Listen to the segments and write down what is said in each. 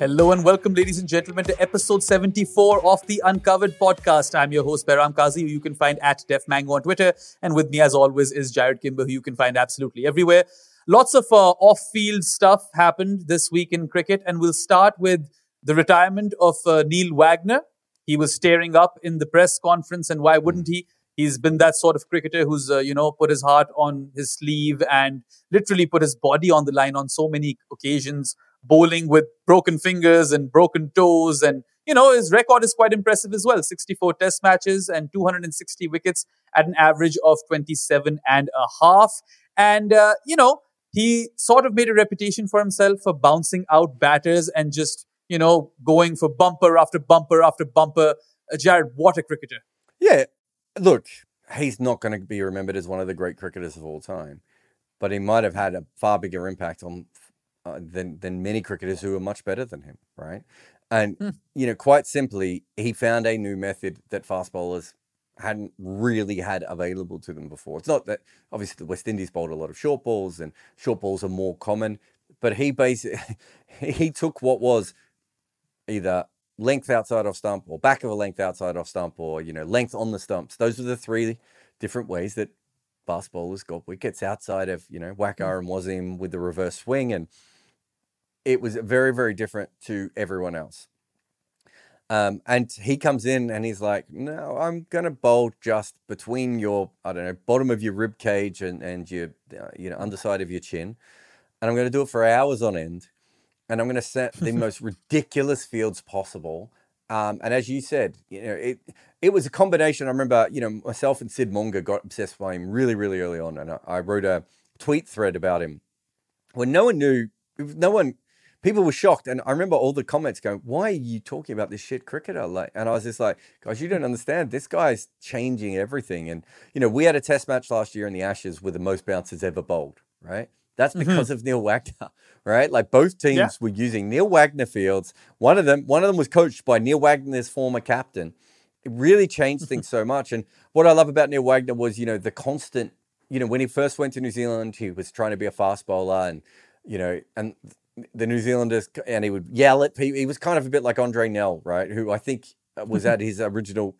Hello and welcome, ladies and gentlemen, to episode 74 of the Uncovered podcast. I'm your host, Behram Kazi, who you can find at DefMango on Twitter. And with me, as always, is Jared Kimber, who you can find absolutely everywhere. Lots of off-field stuff happened this week in cricket, and we'll start with the retirement of Neil Wagner. He was staring up in the press conference, and why wouldn't he? He's been that sort of cricketer who's, put his heart on his sleeve and literally put his body on the line on so many occasions, bowling with broken fingers and broken toes. And, his record is quite impressive as well. 64 test matches and 260 wickets at an average of 27 and a half. And, he sort of made a reputation for himself for bouncing out batters and just, going for bumper after bumper after bumper. Jared, what a cricketer. Yeah, look, he's not going to be remembered as one of the great cricketers of all time, but he might have had a far bigger impact on than many cricketers who are much better than him, right? And, quite simply, he found a new method that fast bowlers hadn't really had available to them before. It's not that, obviously, the West Indies bowled a lot of short balls, and short balls are more common, but he took what was either length outside off stump or back of a length outside off stump or, length on the stumps. Those are the three different ways that fast bowlers got wickets outside of, Waqar and Wasim with the reverse swing. And it was very, very different to everyone else. And he comes in and he's like, no, I'm going to bowl just between your, bottom of your rib cage and your, underside of your chin. And I'm going to do it for hours on end. And I'm going to set the most ridiculous fields possible. And as you said, it was a combination. I remember, myself and Sid Monga got obsessed by him really, really early on. And I wrote a tweet thread about him when no one knew, people were shocked. And I remember all the comments going, why are you talking about this shit cricketer? And I was just like, guys, you don't understand. This guy's changing everything. And, we had a test match last year in the Ashes with the most bounces ever bowled, right? That's because of Neil Wagner, right? Like both teams were using Neil Wagner fields. One of them was coached by Neil Wagner's former captain. It really changed things so much. And what I love about Neil Wagner was, the constant, when he first went to New Zealand, he was trying to be a fast bowler and, and the New Zealanders, and he would yell at people. He was kind of a bit like Andre Nell, right? Who I think was at his original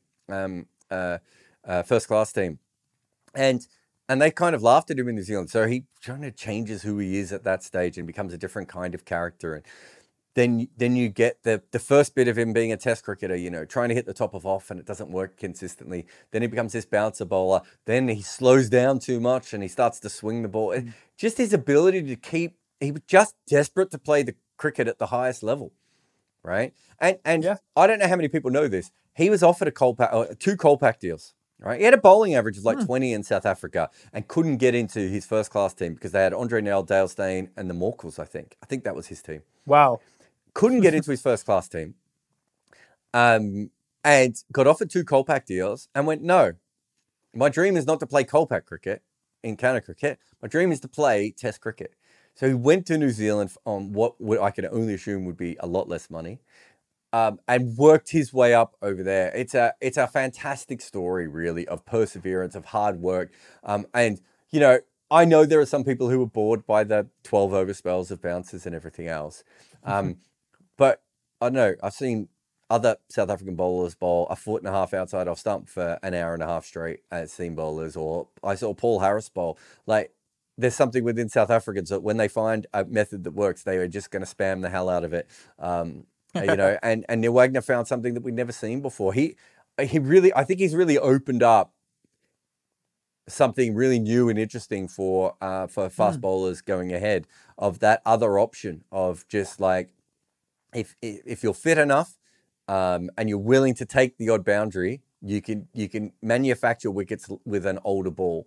first class team. And they kind of laughed at him in New Zealand. So he kind of changes who he is at that stage and becomes a different kind of character. And then you get the first bit of him being a test cricketer, trying to hit the top of off and it doesn't work consistently. Then he becomes this bouncer bowler. Then he slows down too much and he starts to swing the ball. And just his ability to he was just desperate to play the cricket at the highest level, right? And I don't know how many people know this. He was offered two Kolpak deals. Right, he had a bowling average of like 20 in South Africa and couldn't get into his first class team because they had Andre Nell, Dale Steyn, and the Morkels, I think. I think that was his team. Wow. Couldn't get into his first class team. And got offered two Kolpak deals and went, no, my dream is not to play Kolpak cricket in counter cricket. My dream is to play test cricket. So he went to New Zealand on what I can only assume would be a lot less money. And worked his way up over there. It's a fantastic story, really, of perseverance, of hard work. And, I know there are some people who were bored by the 12 over spells of bounces and everything else. But I don't know, I've seen other South African bowlers bowl a foot and a half outside off stump for an hour and a half straight as seam bowlers, or I saw Paul Harris bowl. Like, there's something within South Africans that when they find a method that works, they are just going to spam the hell out of it. And Neil Wagner found something that we'd never seen before. I think he's really opened up something really new and interesting for fast bowlers going ahead, of that other option of just like, if you're fit enough and you're willing to take the odd boundary, you can manufacture wickets with an older ball.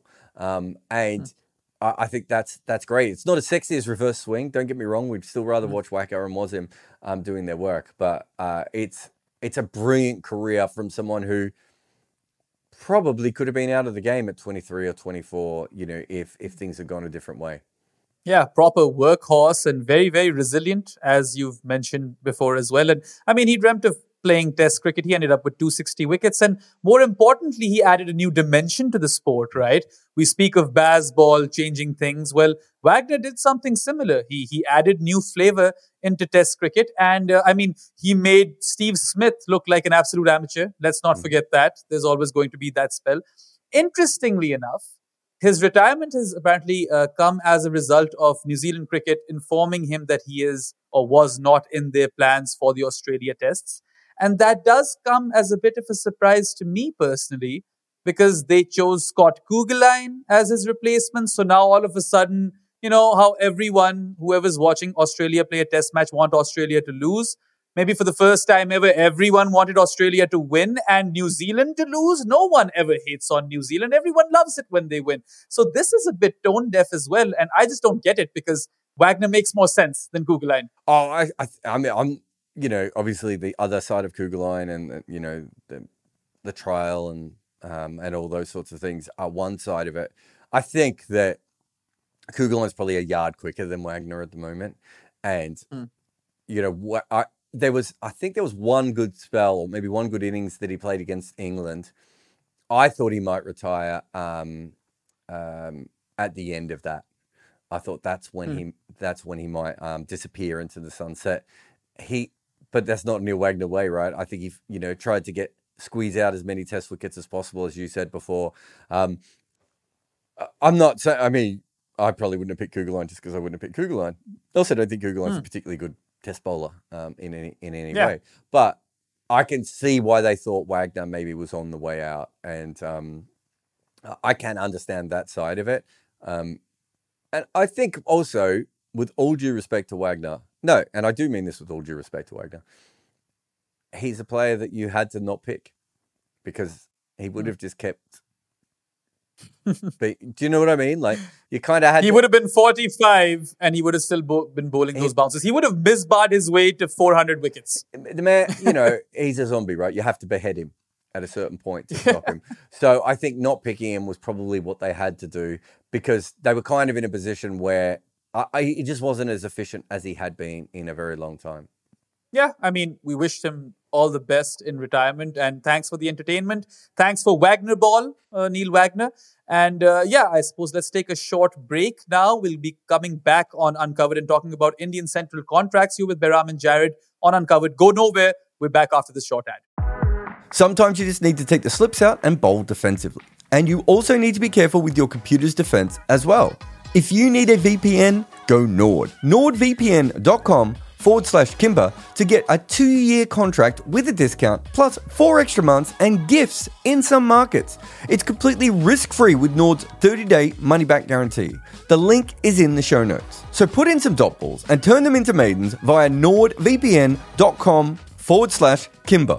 I think that's great. It's not as sexy as reverse swing. Don't get me wrong. We'd still rather watch Waqar and Wasim doing their work. But it's a brilliant career from someone who probably could have been out of the game at 23 or 24, if things had gone a different way. Yeah, proper workhorse and very, very resilient, as you've mentioned before as well. And I mean, he dreamt of playing Test cricket. He ended up with 260 wickets. And more importantly, he added a new dimension to the sport, right? We speak of Bazball changing things. Well, Wagner did something similar. He added new flavor into Test cricket. And he made Steve Smith look like an absolute amateur. Let's not forget that. There's always going to be that spell. Interestingly enough, his retirement has apparently come as a result of New Zealand cricket informing him that he is or was not in their plans for the Australia tests. And that does come as a bit of a surprise to me personally, because they chose Scott Kuggeleijn as his replacement. So now all of a sudden, you know how everyone, whoever's watching Australia play a test match, want Australia to lose. Maybe for the first time ever, everyone wanted Australia to win and New Zealand to lose. No one ever hates on New Zealand. Everyone loves it when they win. So this is a bit tone deaf as well. And I just don't get it, because Wagner makes more sense than Kuggeleijn. Oh, I mean, I'm, obviously the other side of Kuggeleijn and, the trial and all those sorts of things are one side of it. I think that Kuggeleijn's probably a yard quicker than Wagner at the moment. And, I think there was one good spell, or maybe one good innings that he played against England. I thought he might retire at the end of that. I thought that's when he might disappear into the sunset. But that's not Neil Wagner way, right? I think he tried to squeeze out as many test wickets as possible, as you said before. I'm not saying, I probably wouldn't have picked Kuggeleijn just because I wouldn't have picked Kuggeleijn. I also don't think Kuggeleijn's a particularly good test bowler in any way. But I can see why they thought Wagner maybe was on the way out. And I can understand that side of it. And I think also, with all due respect to Wagner, and I do mean this with all due respect to Wagner, he's a player that you had to not pick, because he would have just kept... But do you know what I mean? Like, you kind of had... He would have been 45 and he would have still been bowling those bounces. He would have misbarred his way to 400 wickets. The man, he's a zombie, right? You have to behead him at a certain point to stop him. So I think not picking him was probably what they had to do, because they were kind of in a position where he just wasn't as efficient as he had been in a very long time. Yeah, we wished him all the best in retirement, and thanks for the entertainment. Thanks for Wagner Ball, Neil Wagner. And I suppose let's take a short break now. We'll be coming back on Uncovered and talking about Indian Central contracts. You with Behram and Jared on Uncovered. Go nowhere. We're back after this short ad. Sometimes you just need to take the slips out and bowl defensively. And you also need to be careful with your computer's defense as well. If you need a VPN, go Nord. NordVPN.com/Kimber to get a 2-year contract with a discount, plus 4 extra months and gifts in some markets. It's completely risk-free with Nord's 30-day money-back guarantee. The link is in the show notes. So put in some dot balls and turn them into maidens via NordVPN.com/Kimber.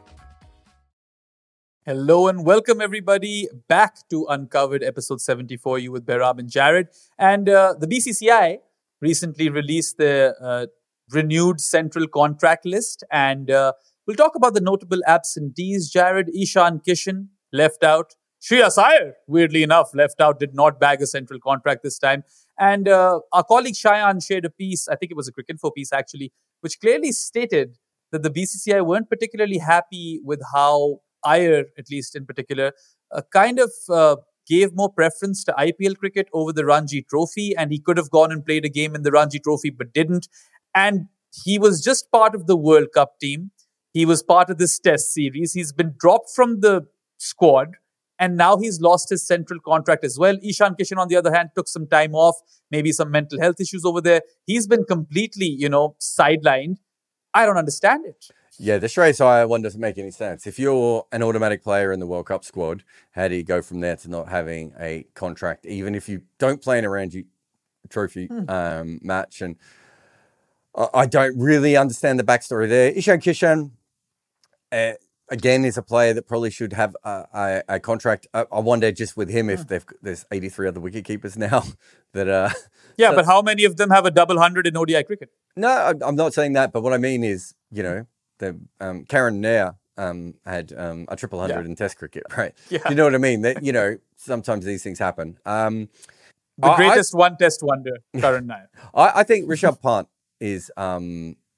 Hello and welcome everybody back to Uncovered episode 74. You with Behram and Jared. And the BCCI recently released the renewed central contract list, and we'll talk about the notable absentees. Jared, Ishan Kishan left out. Shreyas Iyer, weirdly enough, left out, did not bag a central contract this time. And our colleague Shayan shared a piece, I think it was a Cricinfo piece actually, which clearly stated that the BCCI weren't particularly happy with how Iyer, at least in particular, gave more preference to IPL cricket over the Ranji Trophy, and he could have gone and played a game in the Ranji Trophy but didn't. And he was just part of the World Cup team. He was part of this test series. He's been dropped from the squad, and now he's lost his central contract as well. Ishan Kishan, on the other hand, took some time off, maybe some mental health issues over there. He's been completely, sidelined. I don't understand it. Yeah, the Shreyas Iyer one doesn't make any sense. If you're an automatic player in the World Cup squad, how do you go from there to not having a contract, even if you don't play in a Ranji Trophy match? And I don't really understand the backstory there. Ishan Kishan, again, is a player that probably should have a contract. I wonder just with him if there's 83 other wicketkeepers now that. But how many of them have a double 100 in ODI cricket? No, I'm not saying that. But what I mean is, Karen Nair had a triple 100 in Test cricket, right? Yeah. Do you know what I mean? That sometimes these things happen. The greatest one-test wonder, Karen Nair. I think Rishabh Pant is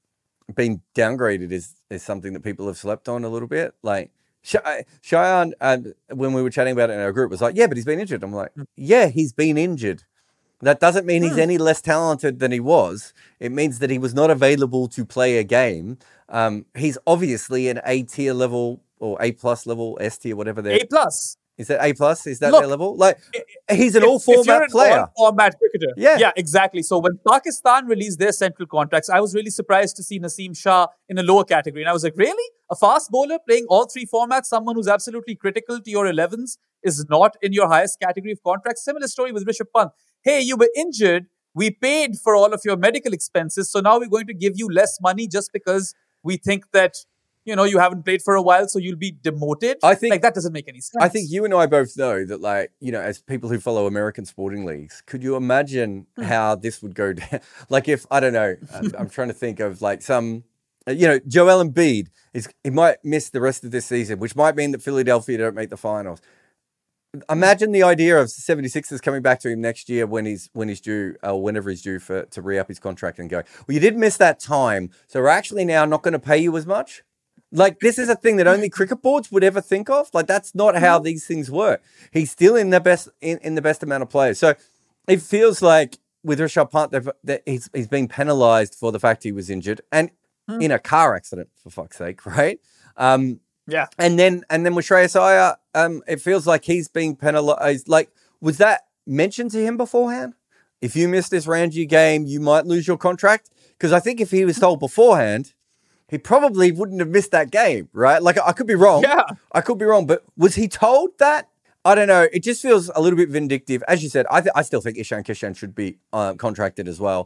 been downgraded is something that people have slept on a little bit. Like Cheyenne, when we were chatting about it in our group, was like, yeah, but he's been injured. I'm like, yeah, he's been injured. That doesn't mean he's any less talented than he was. It means that he was not available to play a game. He's obviously an A tier level or A plus level, S tier, whatever they're. A plus. Is that A plus? Is that their level? Like, he's an all-format player. All-format cricketer. Yeah, exactly. So when Pakistan released their central contracts, I was really surprised to see Naseem Shah in a lower category. And I was like, really? A fast bowler playing all three formats, someone who's absolutely critical to your 11s, is not in your highest category of contracts? Similar story with Rishabh Pant. Hey, you were injured. We paid for all of your medical expenses. So now we're going to give you less money just because we think that, you haven't played for a while, so you'll be demoted. I think that doesn't make any sense. I think you and I both know that, as people who follow American sporting leagues, could you imagine how this would go down? Like if, I don't know, I'm trying to think of some, Joel Embiid, he might miss the rest of this season, which might mean that Philadelphia don't make the finals. Imagine the idea of 76ers coming back to him next year when he's due, or whenever he's due to re-up his contract and go, well, you did miss that time, so we're actually now not going to pay you as much. Like, this is a thing that only cricket boards would ever think of. Like, that's not how these things work. He's still in the best in the best amount of players. So it feels like with Rishabh Pant that he's been penalised for the fact he was injured and in a car accident, for fuck's sake, right? Yeah. And then with Shreyas Iyer, it feels like he's being penalised. Like, was that mentioned to him beforehand? If you miss this Ranji game, you might lose your contract? Because I think if he was told beforehand, he probably wouldn't have missed that game, right? Like, I could be wrong. Yeah. I could be wrong. But was he told that? I don't know. It just feels a little bit vindictive. As you said, I still think Ishan Kishan should be contracted as well.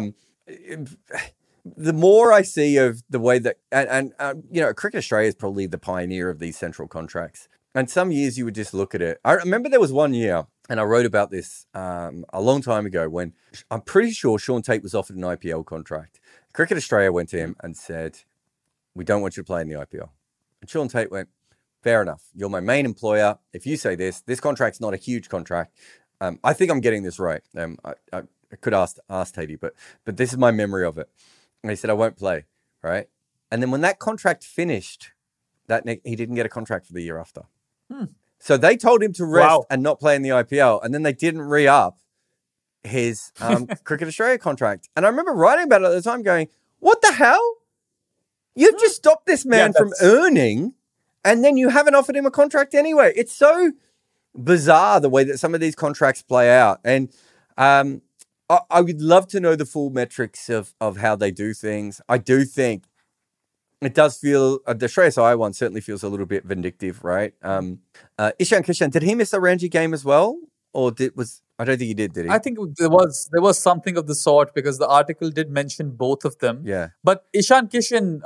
The more I see of the way that, Cricket Australia is probably the pioneer of these central contracts. And some years you would just look at it. I remember there was one year, and I wrote about this a long time ago, when I'm pretty sure Sean Tate was offered an IPL contract. Cricket Australia went to him and said, we don't want you to play in the IPL. And Sean Tate went, fair enough. You're my main employer. If you say this contract's not a huge contract. I think I'm getting this right. I could ask Tatey, but this is my memory of it. And he said, I won't play, right? And then when that contract finished, he didn't get a contract for the year after. So they told him to rest and not play in the IPL. And then they didn't re-up his Cricket Australia contract. And I remember writing about it at the time going, what the hell? You've just stopped this man from earning, and then you haven't offered him a contract anyway. It's so bizarre the way that some of these contracts play out. And I would love to know the full metrics of how they do things. I do think it does feel, the Shreyas Iyer one certainly feels a little bit vindictive, right? Ishan Kishan, did he miss a Ranji game as well? Or I don't think he did he? I think there was something of the sort, because the article did mention both of them. Yeah. But Ishan Kishan,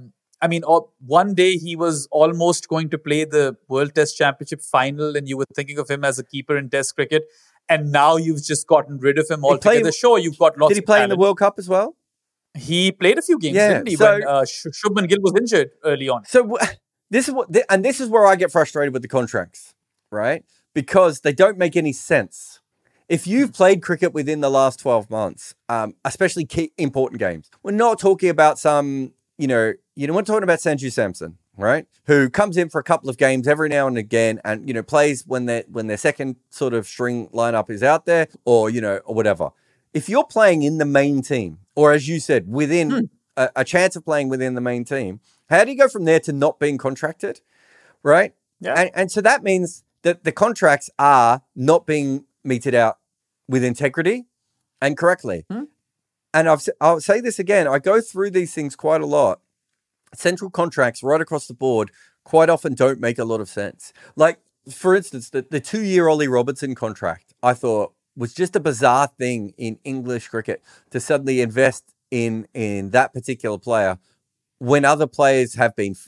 one day he was almost going to play the World Test Championship final, and you were thinking of him as a keeper in Test cricket, and now you've just gotten rid of him altogether. Sure, you've got lots of Did he play talent. in the World Cup as well? He played a few games, didn't he? When Shubman Gill was injured early on. So this is where I get frustrated with the contracts, right? Because they don't make any sense. If you've played cricket within the last 12 months, especially key important games, we're not talking about some, we're talking about Sanju Samson, right? Who comes in for a couple of games every now and again and, plays when their second sort of string lineup is out there, or whatever. If you're playing in the main team, or as you said, within a chance of playing within the main team, how do you go from there to not being contracted, right? Yeah. And so that means that the contracts are not being meted out with integrity and correctly. And I'll say this again, I go through these things quite a lot. Central contracts right across the board quite often don't make a lot of sense. Like, for instance, the 2-year Ollie Robertson contract, I thought was just a bizarre thing in English cricket to suddenly invest in that particular player when other players have been,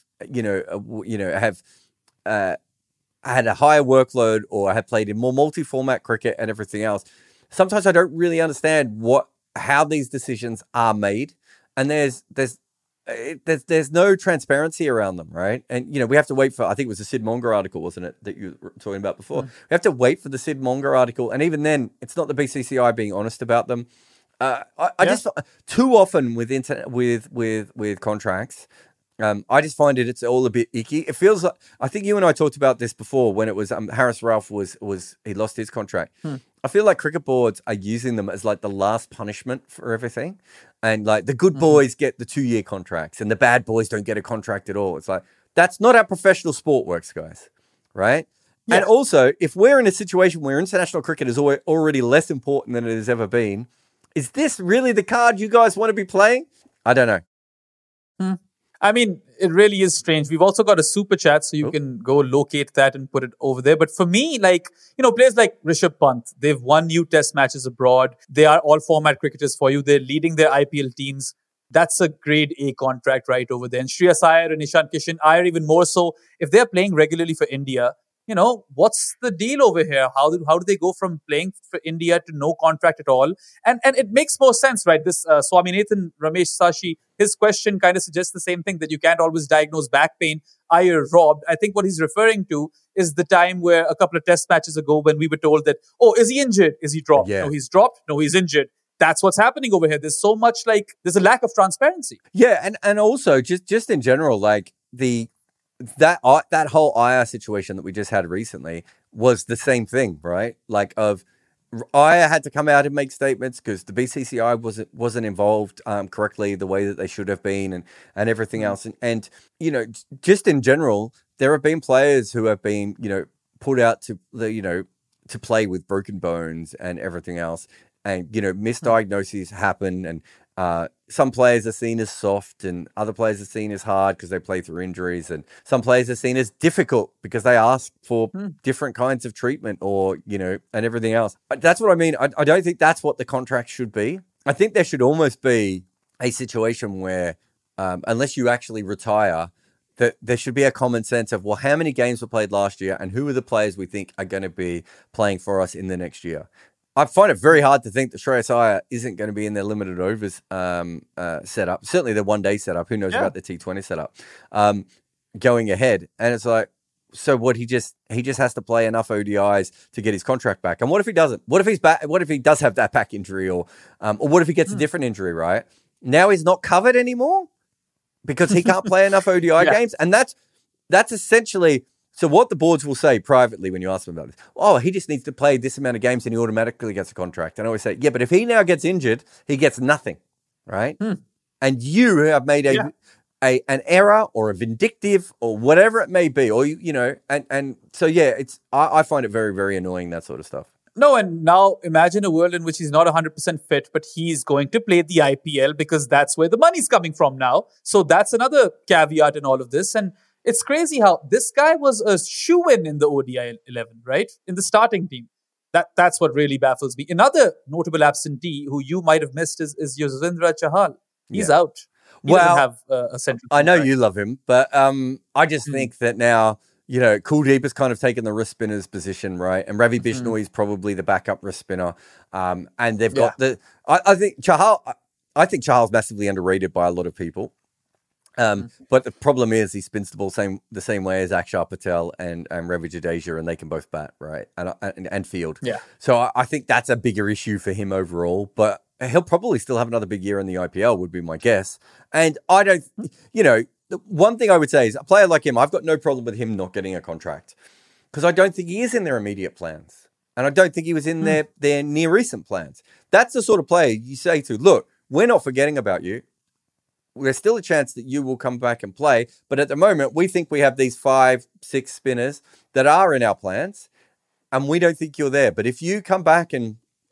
have had a higher workload or have played in more multi-format cricket and everything else. Sometimes I don't really understand how these decisions are made, and there's no transparency around them, right? And we have to wait for, I think it was the Sid Monga article, wasn't it, that you were talking about before? We have to wait for the Sid Monga article, and even then, it's not the BCCI being honest about them. I just too often with with contracts. I just find it's all a bit icky. It feels like, I think you and I talked about this before when it was Harris Ralph he lost his contract. I feel like cricket boards are using them as like the last punishment for everything, and like the good boys get the 2-year contracts and the bad boys don't get a contract at all. It's like, that's not how professional sport works, guys, right? Yeah. And also, if we're in a situation where international cricket is already less important than it has ever been, is this really the card you guys want to be playing? I don't know. I mean, it really is strange. We've also got a super chat, so you can go locate that and put it over there. But for me, like, players like Rishabh Pant, they've won new test matches abroad. They are all format cricketers for you. They're leading their IPL teams. That's a grade A contract right over there. And Shreyas Iyer and Ishan Kishan, Iyer even more so. If they're playing regularly for India, what's the deal over here? How do they go from playing for India to no contract at all? And it makes more sense, right? This Swaminathan Ramesh Sashi, his question kind of suggests the same thing, that you can't always diagnose back pain. Iyer robbed. I think what he's referring to is the time where a couple of test matches ago when we were told that, is he injured? Is he dropped? Yeah. No, he's dropped. No, he's injured. That's what's happening over here. There's so much there's a lack of transparency. Yeah, and also just in general, like that whole Iyer situation that we just had recently was the same thing, right? Like Iyer had to come out and make statements because the BCCI wasn't involved correctly the way that they should have been, and everything else. And just in general, there have been players who have been put out to to play with broken bones and everything else. And, misdiagnoses happen, and some players are seen as soft and other players are seen as hard because they play through injuries, and some players are seen as difficult because they ask for different kinds of treatment or, and everything else. That's what I mean. I don't think that's what the contract should be. I think there should almost be a situation where, unless you actually retire, that there should be a common sense of, well, how many games were played last year and who are the players we think are going to be playing for us in the next year. I find it very hard to think that Shreyas Iyer isn't going to be in their limited overs setup. Certainly the one-day setup. Who knows about the T20 setup going ahead? And it's like, so what? He just has to play enough ODIs to get his contract back. And what if he doesn't? What if he's back? What if he does have that back injury, or what if he gets a different injury? Right now he's not covered anymore because he can't play enough ODI games, and that's essentially. So what the boards will say privately when you ask them about this, he just needs to play this amount of games and he automatically gets a contract. And I always say, yeah, but if he now gets injured, he gets nothing, right? And you have made an error or a vindictive or whatever it may be, or and so I find it very, very annoying, that sort of stuff. No, and now imagine a world in which he's not 100% fit, but he's going to play the IPL because that's where the money's coming from now. So that's another caveat in all of this. And it's crazy how this guy was a shoo-in in the ODI 11, right? In the starting team. That's what really baffles me. Another notable absentee who you might have missed is Yuzvendra Chahal. He's out. He doesn't have a central. I know you love him, but I just think that now, Kuldeep has kind of taken the wrist spinner's position, right? And Ravi Bishnoi is probably the backup wrist spinner. And they've got I think Chahal's massively underrated by a lot of people. But the problem is he spins the ball the same way as Akshar Patel and Ravi Jadeja, and they can both bat, right? And field. Yeah. So I think that's a bigger issue for him overall. But he'll probably still have another big year in the IPL, would be my guess. And I don't, the one thing I would say is a player like him, I've got no problem with him not getting a contract because I don't think he is in their immediate plans. And I don't think he was in their near recent plans. That's the sort of player you say to, look, we're not forgetting about you. There's still a chance that you will come back and play. But at the moment, we think we have these 5-6 spinners that are in our plans, and we don't think you're there. But if you come back and,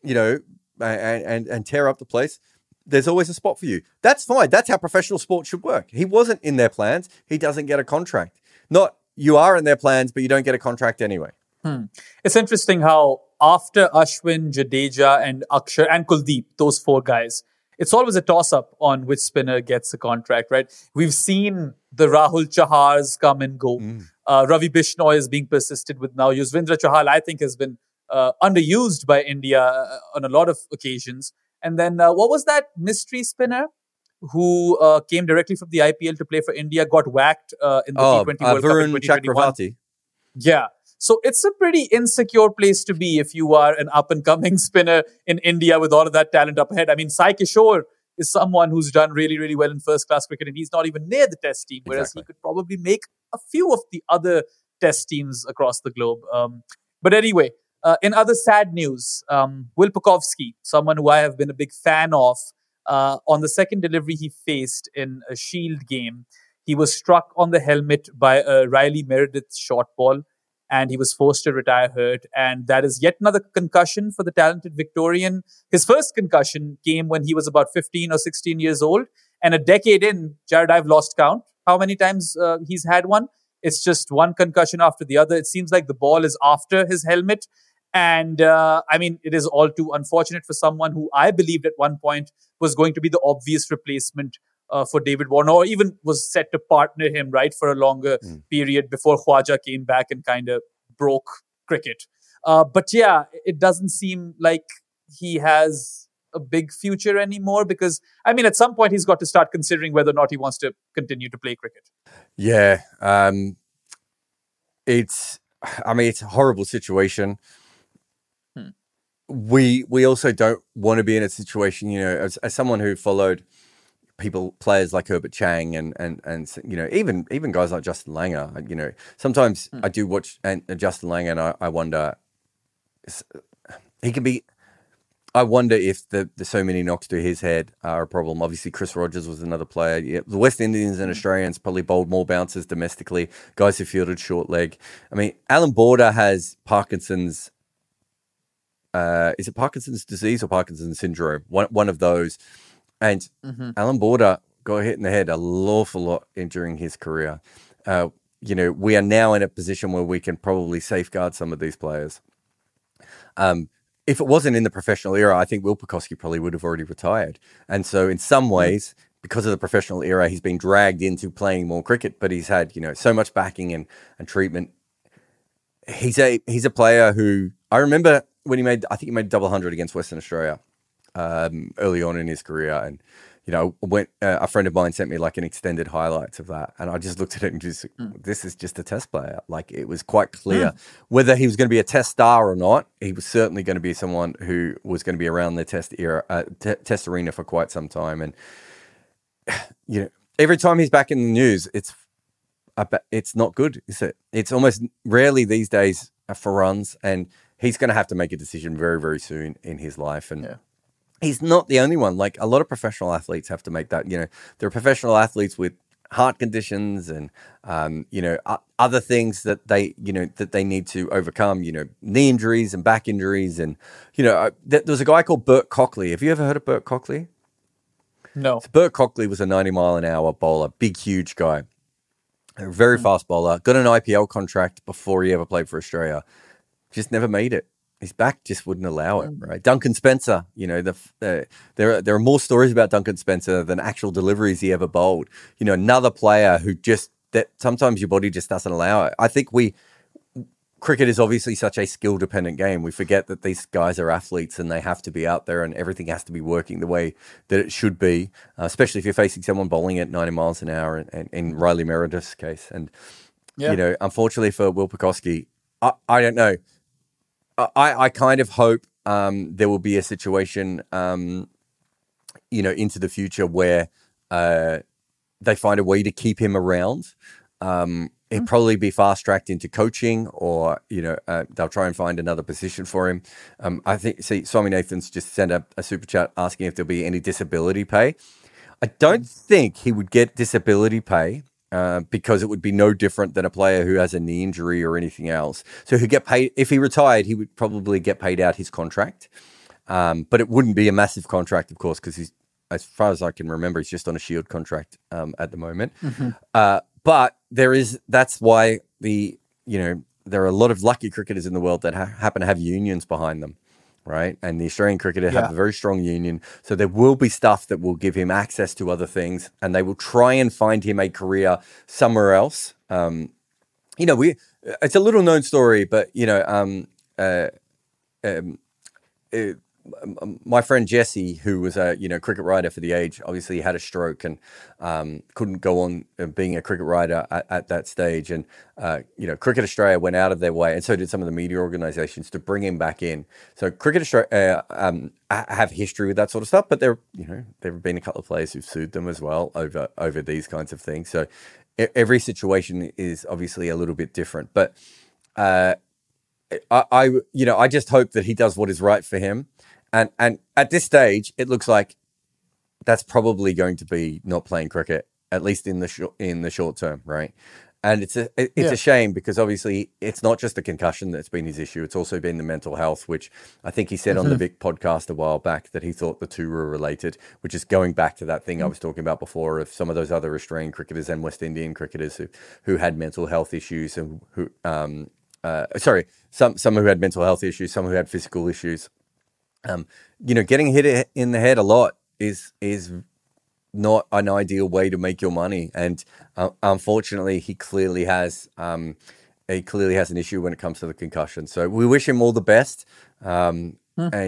and tear up the place, there's always a spot for you. That's fine. That's how professional sport should work. He wasn't in their plans. He doesn't get a contract. Not you are in their plans, but you don't get a contract anyway. It's interesting how after Ashwin, Jadeja, and Akshar, and Kuldeep, those 4 guys, it's always a toss-up on which spinner gets a contract, right? We've seen the Rahul Chahars come and go. Ravi Bishnoi is being persisted with now. Yuzvendra Chahal, I think, has been underused by India on a lot of occasions. And then what was that mystery spinner who came directly from the IPL to play for India, got whacked in the T20 World Cup in 2021? Varun Chakravarti. Yeah. So it's a pretty insecure place to be if you are an up-and-coming spinner in India with all of that talent up ahead. I mean, Sai Kishore is someone who's done really, really well in first-class cricket, and he's not even near the Test team, whereas he could probably make a few of the other Test teams across the globe. But anyway, in other sad news, Will Pucovski, someone who I have been a big fan of, on the second delivery he faced in a Shield game, he was struck on the helmet by a Riley Meredith short ball, and he was forced to retire hurt. And that is yet another concussion for the talented Victorian. His first concussion came when he was about 15 or 16 years old. And a decade in, Jared, I've lost count how many times he's had one. It's just one concussion after the other. It seems like the ball is after his helmet. And I mean, it is all too unfortunate for someone who I believed at one point was going to be the obvious replacement for David Warner, or even was set to partner him, right, for a longer period before Khwaja came back and kind of broke cricket. But yeah, it doesn't seem like he has a big future anymore because, I mean, at some point he's got to start considering whether or not he wants to continue to play cricket. Yeah. It's a horrible situation. We also don't want to be in a situation, as someone who followed players like Herbert Chang and even guys like Justin Langer, sometimes I do watch Justin Langer and I wonder I wonder if the so many knocks to his head are a problem. Obviously, Chris Rogers was another player. Yeah, the West Indians and Australians probably bowled more bouncers domestically. Guys who fielded short leg. I mean, Alan Border has Parkinson's. Is it Parkinson's disease or Parkinson's syndrome? One of those. And Alan Border got hit in the head an awful lot during his career. We are now in a position where we can probably safeguard some of these players. If it wasn't in the professional era, I think Will Pucovski probably would have already retired. And so in some ways, because of the professional era, he's been dragged into playing more cricket, but he's had, so much backing and treatment. He's a player who I remember when he made double 100 against Western Australia early on in his career. And, a friend of mine sent me like an extended highlights of that. And I just looked at it and just, this is just a test player. Like it was quite clear whether he was going to be a test star or not. He was certainly going to be someone who was going to be around the test test arena for quite some time. And, every time he's back in the news, it's not good, is it? It's almost rarely these days for runs, and he's going to have to make a decision very, very soon in his life. And he's not the only one. Like a lot of professional athletes have to make that. There are professional athletes with heart conditions and other things that they need to overcome. Knee injuries and back injuries, and there was a guy called Bert Cockley. Have you ever heard of Bert Cockley? No. So Bert Cockley was a 90-mile-an-hour bowler, big, huge guy, a very fast bowler. Got an IPL contract before he ever played for Australia. Just never made it. His back just wouldn't allow it, right? Duncan Spencer, there are more stories about Duncan Spencer than actual deliveries he ever bowled. Another player who that sometimes your body just doesn't allow it. I think cricket is obviously such a skill-dependent game. We forget that these guys are athletes and they have to be out there and everything has to be working the way that it should be, especially if you're facing someone bowling at 90 miles an hour in Riley Meredith's case. And, unfortunately for Will Pucovski, I don't know. I kind of hope there will be a situation, into the future where they find a way to keep him around. He'd probably be fast-tracked into coaching, or, they'll try and find another position for him. I think, Swami Nathan's just sent a super chat asking if there'll be any disability pay. I don't think he would get disability pay. Because it would be no different than a player who has a knee injury or anything else. So he'd get paid. If he retired, he would probably get paid out his contract. But it wouldn't be a massive contract, of course, because as far as I can remember, he's just on a Shield contract at the moment. But that's why there are a lot of lucky cricketers in the world that happen to have unions behind them. Right. And the Australian cricketer have a very strong union. So there will be stuff that will give him access to other things, and they will try and find him a career somewhere else. It's a little known story, but, my friend Jesse, who was a cricket writer for The Age, obviously had a stroke and couldn't go on being a cricket writer at that stage. And Cricket Australia went out of their way, and so did some of the media organisations, to bring him back in. So Cricket Australia have history with that sort of stuff, but there have been a couple of players who've sued them as well over these kinds of things. So every situation is obviously a little bit different, but I just hope that he does what is right for him. And at this stage, it looks like that's probably going to be not playing cricket, at least in the short term, right? And it's a shame, because obviously it's not just the concussion that's been his issue; it's also been the mental health, which I think he said on the Vic podcast a while back that he thought the two were related. Which is going back to that thing I was talking about before of some of those other Australian cricketers and West Indian cricketers who had mental health issues, and who some who had mental health issues, some who had physical issues. Getting hit in the head a lot is not an ideal way to make your money, and unfortunately, he clearly has an issue when it comes to the concussion. So we wish him all the best. And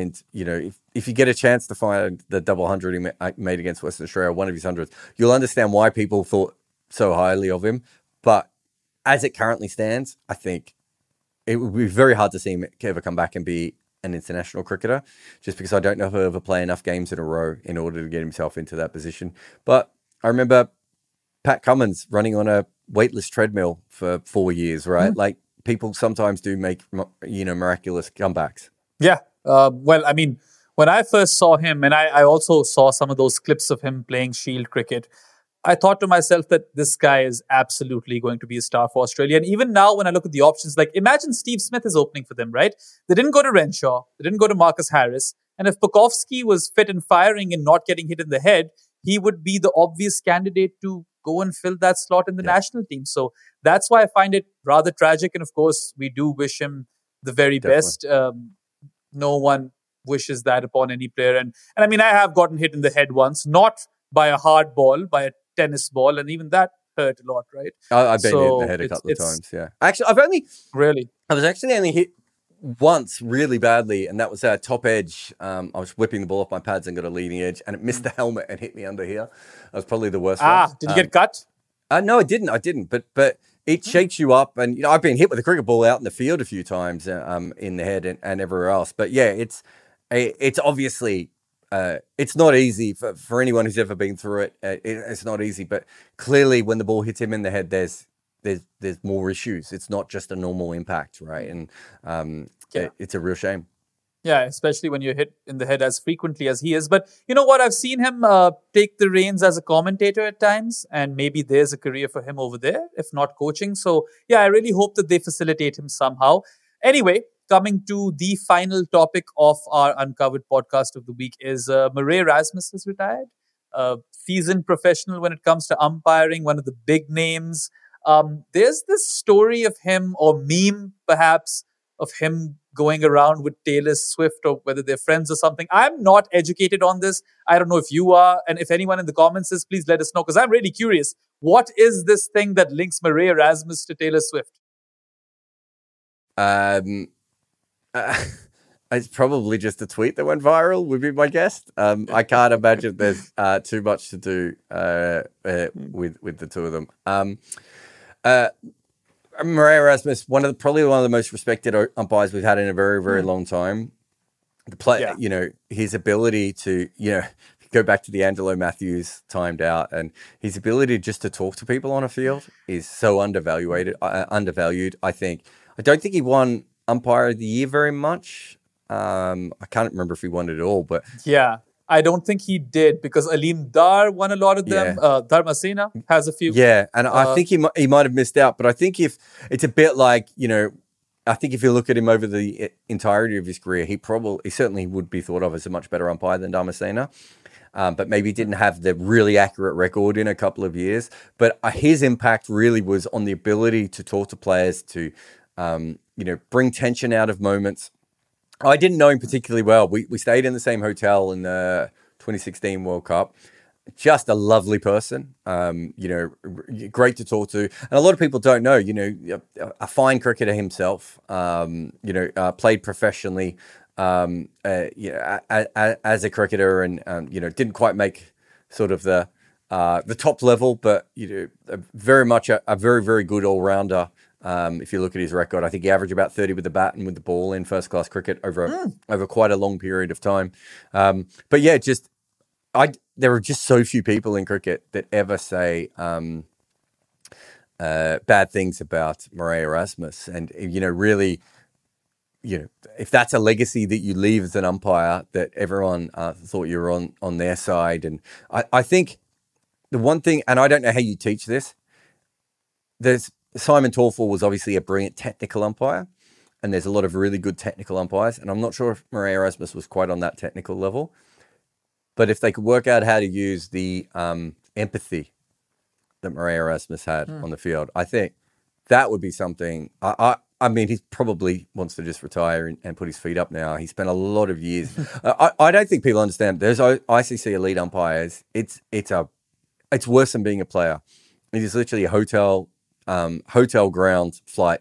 if you get a chance to find the double hundred he made against Western Australia, one of his hundreds, you'll understand why people thought so highly of him. But as it currently stands, I think it would be very hard to see him ever come back and be an international cricketer, just because I don't know if he'll ever play enough games in a row in order to get himself into that position. But I remember Pat Cummins running on a weightless treadmill for 4 years, right? Like, people sometimes do make, miraculous comebacks. Yeah. Well, I mean, when I first saw him, and I also saw some of those clips of him playing Shield cricket, I thought to myself that this guy is absolutely going to be a star for Australia. And even now, when I look at the options, like, imagine Steve Smith is opening for them, right? They didn't go to Renshaw. They didn't go to Marcus Harris. And if Pucovski was fit and firing and not getting hit in the head, he would be the obvious candidate to go and fill that slot in the national team. So that's why I find it rather tragic. And of course, we do wish him the very best. No one wishes that upon any player. And I mean, I have gotten hit in the head once, not by a hard ball, by a tennis ball, and even that hurt a lot, right? I've been hit in the head a couple of times, yeah. Actually, I was actually only hit once really badly, and that was our top edge. I was whipping the ball off my pads and got a leading edge, and it missed the helmet and hit me under here. That was probably the worst one. Did you get cut? No, I didn't. But it shakes you up, and I've been hit with a cricket ball out in the field a few times, in the head and everywhere else. But yeah, it's obviously. It's not easy for anyone who's ever been through it. It's not easy, but clearly when the ball hits him in the head, there's more issues. It's not just a normal impact, right? And it's a real shame. Yeah, especially when you're hit in the head as frequently as he is. But you know what? I've seen him take the reins as a commentator at times, and maybe there's a career for him over there, if not coaching. So yeah, I really hope that they facilitate him somehow. Anyway, coming to the final topic of our Uncovered podcast of the week is Murray Erasmus has retired. Seasoned professional when it comes to umpiring, one of the big names. There's this story of him, or meme perhaps, of him going around with Taylor Swift, or whether they're friends or something. I'm not educated on this. I don't know if you are. And if anyone in the comments is, please let us know, because I'm really curious. What is this thing that links Murray Erasmus to Taylor Swift? It's probably just a tweet that went viral, would be my guess. I can't imagine there's too much to do with the two of them. Murray Erasmus, probably one of the most respected umpires we've had in a very, very long time. His ability to, go back to the Angelo Matthews timed out, and his ability just to talk to people on a field is so undervalued. I think. I don't think he won Umpire of the Year very much. I can't remember if he won it at all, but yeah, I don't think he did, because Aleem Dar won a lot of them. Dharmasena has a few. Yeah, and I think he might have missed out. But I think if it's a bit like, I think if you look at him over the entirety of his career, he certainly would be thought of as a much better umpire than Dharmasena. But maybe didn't have the really accurate record in a couple of years. But his impact really was on the ability to talk to players, to bring tension out of moments. I didn't know him particularly well. We stayed in the same hotel in the 2016 World Cup. Just a lovely person, great to talk to. And a lot of people don't know, a fine cricketer himself, played professionally, as a cricketer, and didn't quite make sort of the top level, but very much a very, very good all rounder. If you look at his record, I think he averaged about 30 with the bat and with the ball in first class cricket over quite a long period of time. But yeah, there are just so few people in cricket that ever say bad things about Murray Erasmus, and really, if that's a legacy that you leave as an umpire, that everyone thought you were on their side. And I think the one thing, and I don't know how you teach this, Simon Torfall was obviously a brilliant technical umpire, and there's a lot of really good technical umpires, and I'm not sure if Murray Erasmus was quite on that technical level, but if they could work out how to use the empathy that Murray Erasmus had on the field, I think that would be something. I mean, he probably wants to just retire and put his feet up now. He spent a lot of years. I don't think people understand. There's ICC elite umpires. It's worse than being a player. It is literally a hotel ground flight,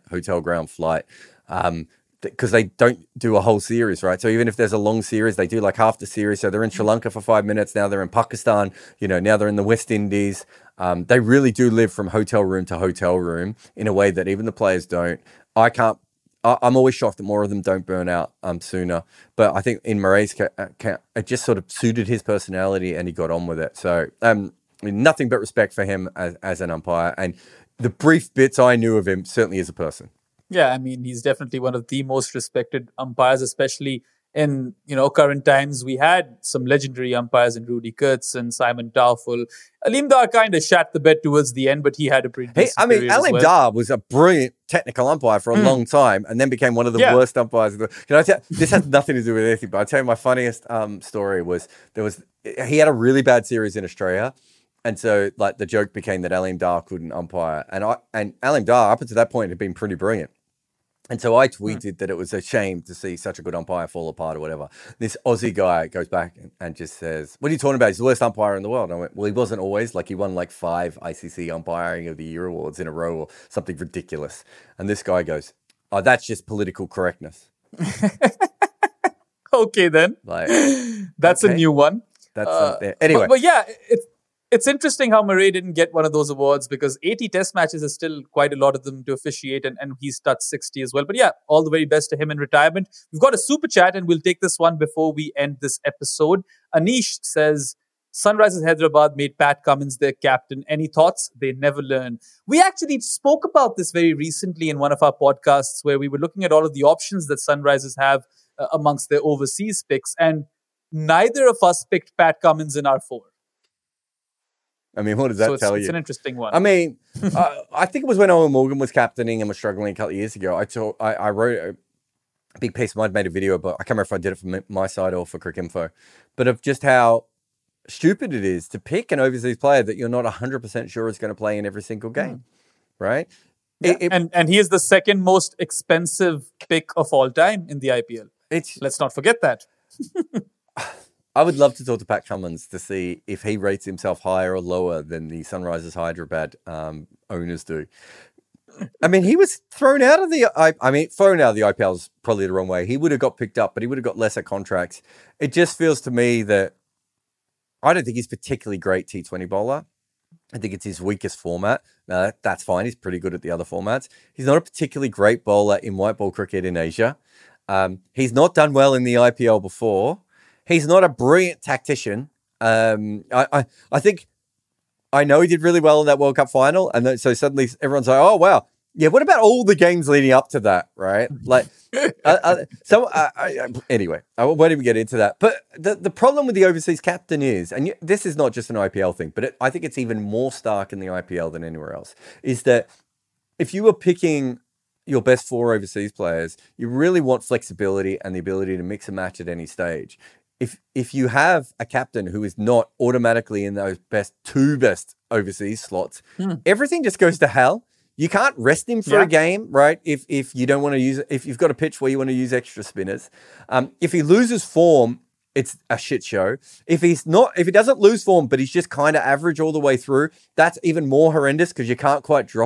because they don't do a whole series, right? So even if there's a long series, they do like half the series. So they're in Sri Lanka for 5 minutes. Now they're in Pakistan. Now they're in the West Indies. They really do live from hotel room to hotel room in a way that even the players don't. I'm always shocked that more of them don't burn out sooner. But I think in Murray's case, it just sort of suited his personality and he got on with it. So nothing but respect for him as an umpire. And the brief bits I knew of him, certainly as a person. Yeah, I mean, he's definitely one of the most respected umpires, especially in current times. We had some legendary umpires in Rudy Kurtz and Simon Taufel. Aleem Dar kind of shat the bed towards the end, but he had a pretty decent period as Aleem well. Dar was a brilliant technical umpire for a long time, and then became one of the worst umpires. Can I tell you, this has nothing to do with anything, but I'll tell you my funniest story was he had a really bad series in Australia. And so, like, the joke became that Aleem Dar couldn't umpire, and Aleem Dar up until that point had been pretty brilliant. And so I tweeted that it was a shame to see such a good umpire fall apart or whatever. This Aussie guy goes back and just says, "What are you talking about? He's the worst umpire in the world." And I went, "Well, he wasn't always. Like, he won like 5 ICC umpiring of the year awards in a row or something ridiculous." And this guy goes, "Oh, that's just political correctness." Okay, then. Like, that's a new one. That's anyway. But yeah, it's interesting how Murray didn't get one of those awards, because 80 test matches is still quite a lot of them to officiate, and he's touched 60 as well. But yeah, all the very best to him in retirement. We've got a super chat, and we'll take this one before we end this episode. Anish says, Sunrisers Hyderabad made Pat Cummins their captain. Any thoughts? They never learn. We actually spoke about this very recently in one of our podcasts, where we were looking at all of the options that Sunrisers have amongst their overseas picks, and neither of us picked Pat Cummins in our 4. I mean, what does that tell you? It's an interesting one. I mean, I think it was when Owen Morgan was captaining and was struggling a couple of years ago. I wrote a big piece. I'd made a video, but I can't remember if I did it from my side or for Crick Info, but of just how stupid it is to pick an overseas player that you're not 100% sure is going to play in every single game, right? Yeah. And he is the second most expensive pick of all time in the IPL. Let's not forget that. I would love to talk to Pat Cummins to see if he rates himself higher or lower than the Sunrisers Hyderabad owners do. I mean, he was thrown out of the IPL is probably the wrong way. He would have got picked up, but he would have got lesser contracts. It just feels to me that I don't think he's particularly great T20 bowler. I think it's his weakest format. Now, that's fine. He's pretty good at the other formats. He's not a particularly great bowler in white ball cricket in Asia. He's not done well in the IPL before. He's not a brilliant tactician. I think I know he did really well in that World Cup final, and so suddenly everyone's like, "Oh wow, yeah." What about all the games leading up to that, right? Like, anyway, I won't even get into that. But the problem with the overseas captain is, and this is not just an IPL thing, but I think it's even more stark in the IPL than anywhere else, is that if you were picking your best 4 overseas players, you really want flexibility and the ability to mix and match at any stage. If you have a captain who is not automatically in those 2 best overseas slots, everything just goes to hell. You can't rest him for a game, right? If you don't want to use, if you've got a pitch where you want to use extra spinners, if he loses form, it's a shit show. If he doesn't lose form, but he's just kind of average all the way through, that's even more horrendous because you can't quite drop him.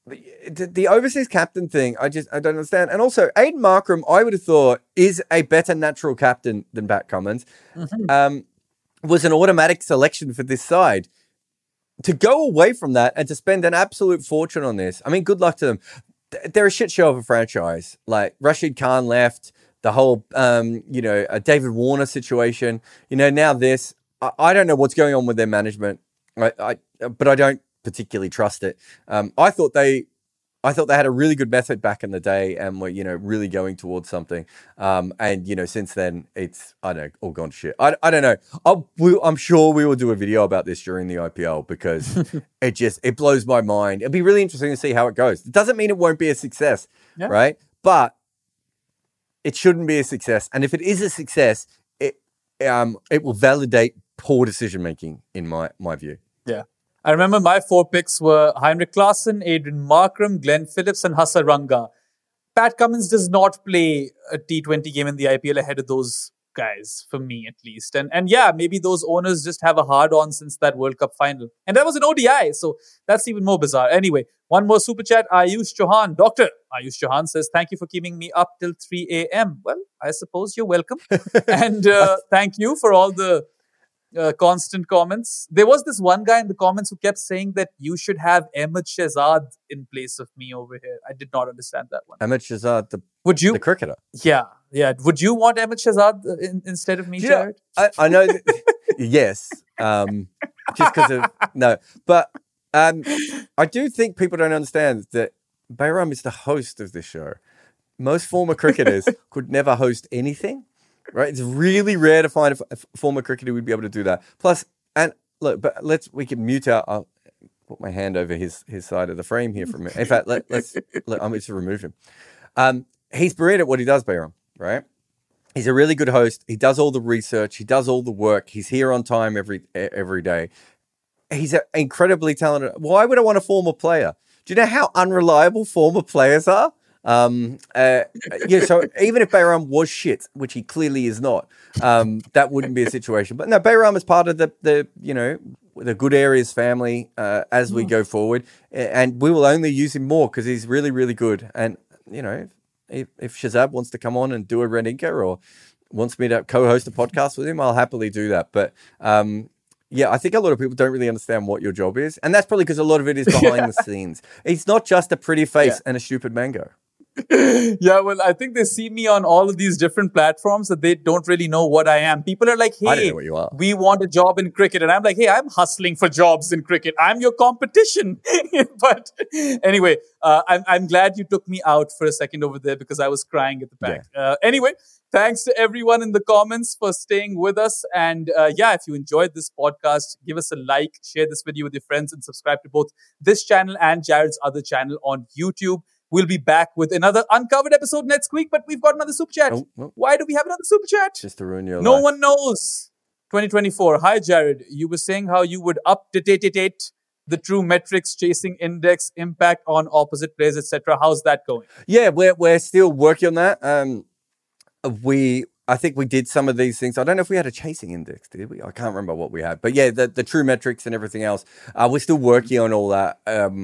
the overseas captain thing, I don't understand. And also, Aiden Markram, I would have thought, is a better natural captain than Pat Cummins. Was an automatic selection for this side. To go away from that and to spend an absolute fortune on this, I mean, good luck to them. They're a shit show of a franchise. Like, Rashid Khan left, the whole, David Warner situation. Now this. I don't know what's going on with their management, but I don't particularly trust it. I thought they had a really good method back in the day and were, really going towards something. And since then it's, I don't know, all gone to shit. I don't know. I'm sure we will do a video about this during the IPL because it blows my mind. It'd be really interesting to see how it goes. It doesn't mean it won't be a success, right? But it shouldn't be a success. And if it is a success, it will validate poor decision making in my view. Yeah. I remember my 4 picks were Heinrich Klaassen, Adrian Markram, Glenn Phillips, and Hasaranga. Pat Cummins does not play a T20 game in the IPL ahead of those guys, for me at least. And yeah, maybe those owners just have a hard-on since that World Cup final. And that was an ODI, so that's even more bizarre. Anyway, one more super chat. Ayush Chauhan. Dr. Ayush Chauhan says, thank you for keeping me up till 3 a.m. Well, I suppose you're welcome. And thank you for all the constant comments. There was this one guy in the comments who kept saying that you should have Ahmed Shehzad in place of me over here. I did not understand that one. Ahmed Shehzad, the cricketer. Yeah. Would you want Ahmed Shehzad instead of me, Jared? I know that, yes. Just because of, no. But I do think people don't understand that Bayram is the host of this show. Most former cricketers could never host anything. Right, it's really rare to find a former cricketer who'd be able to do that. Plus, and look, but we can mute out. I'll put my hand over his side of the frame here for a minute. In fact, let's I'm going to remove him. He's brilliant at what he does, Bayram. Right, he's a really good host. He does all the research. He does all the work. He's here on time every day. He's incredibly talented. Why would I want a former player? Do you know how unreliable former players are? So even if Bayram was shit, which he clearly is not, that wouldn't be a situation. But no, Bayram is part of the Good Areas family as we go forward, and we will only use him more because he's really, really good. And if Shehzad wants to come on and do a Red Inca or wants me to co-host a podcast with him, I'll happily do that. But yeah, I think a lot of people don't really understand what your job is, and that's probably because a lot of it is behind the scenes. It's not just a pretty face and a stupid mango. Yeah, well, I think they see me on all of these different platforms that they don't really know what I am. People are like, hey, I don't know what you are. We want a job in cricket. And I'm like, hey, I'm hustling for jobs in cricket. I'm your competition. But anyway, I'm glad you took me out for a second over there because I was crying at the back. Yeah. Anyway, thanks to everyone in the comments for staying with us. And if you enjoyed this podcast, give us a like, share this video with your friends, and subscribe to both this channel and Jared's other channel on YouTube. We'll be back with another Uncovered episode next week, but we've got another super chat. Oh. Why do we have another super chat? Just to ruin your life. No one knows. 2024. Hi, Jared. You were saying how you would update the true metrics, chasing index, impact on opposite players, etc. How's that going? Yeah, we're still working on that. I think we did some of these things. I don't know if we had a chasing index, did we? I can't remember what we had. But yeah, the true metrics and everything else. We're still working on all that.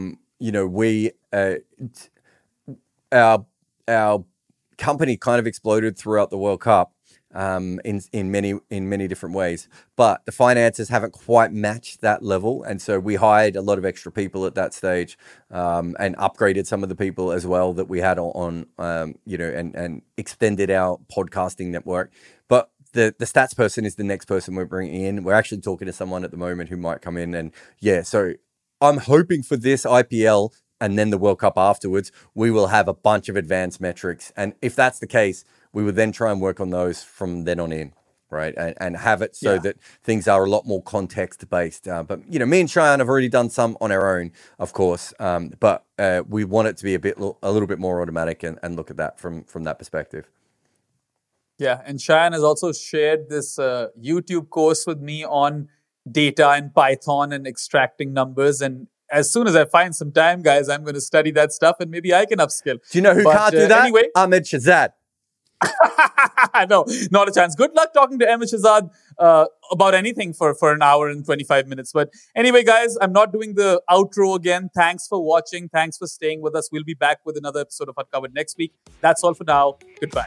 Our company kind of exploded throughout the World Cup in many different ways, but the finances haven't quite matched that level, and so we hired a lot of extra people at that stage and upgraded some of the people as well that we had on and extended our podcasting network. But the stats person is the next person we're bringing in. We're actually talking to someone at the moment who might come in, and so I'm hoping for this IPL and then the World Cup afterwards, we will have a bunch of advanced metrics. And if that's the case, we would then try and work on those from then on in, right? And have it so that things are a lot more context-based. But, me and Cheyenne have already done some on our own, of course. But we want it to be a little bit more automatic and look at that from that perspective. Yeah, and Cheyenne has also shared this YouTube course with me on data and Python and extracting numbers. And as soon as I find some time, guys, I'm going to study that stuff and maybe I can upskill. Do you know who can't do that? Anyway, Ahmed Shehzad. No, not a chance. Good luck talking to Ahmed Shahzad about anything for an hour and 25 minutes. But anyway, guys, I'm not doing the outro again. Thanks for watching. Thanks for staying with us. We'll be back with another episode of Uncovered next week. That's all for now. Goodbye.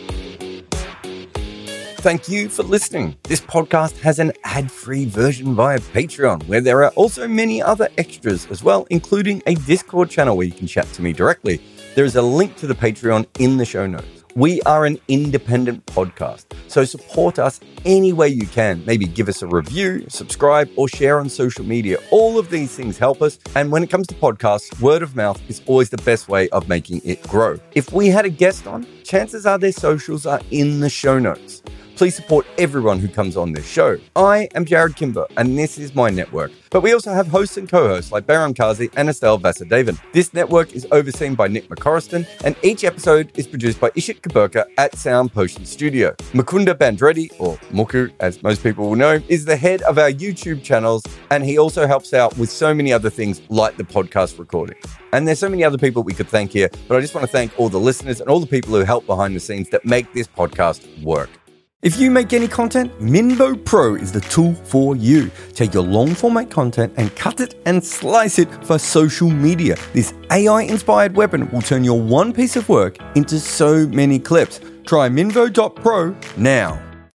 Thank you for listening. This podcast has an ad-free version via Patreon, where there are also many other extras as well, including a Discord channel where you can chat to me directly. There is a link to the Patreon in the show notes. We are an independent podcast, so support us any way you can. Maybe give us a review, subscribe, or share on social media. All of these things help us. And when it comes to podcasts, word of mouth is always the best way of making it grow. If we had a guest on, chances are their socials are in the show notes. Please support everyone who comes on this show. I am Jared Kimber, and this is my network. But we also have hosts and co-hosts like Behram Kazi and Estelle Vasudevan. This network is overseen by Nick McCorriston, and each episode is produced by Ishit Kaburka at Sound Potion Studio. Mukunda Bandreddi, or Muku as most people will know, is the head of our YouTube channels, and he also helps out with so many other things like the podcast recording. And there's so many other people we could thank here, but I just want to thank all the listeners and all the people who help behind the scenes that make this podcast work. If you make any content, Minvo Pro is the tool for you. Take your long format content and cut it and slice it for social media. This AI-inspired weapon will turn your one piece of work into so many clips. Try Minvo.pro now.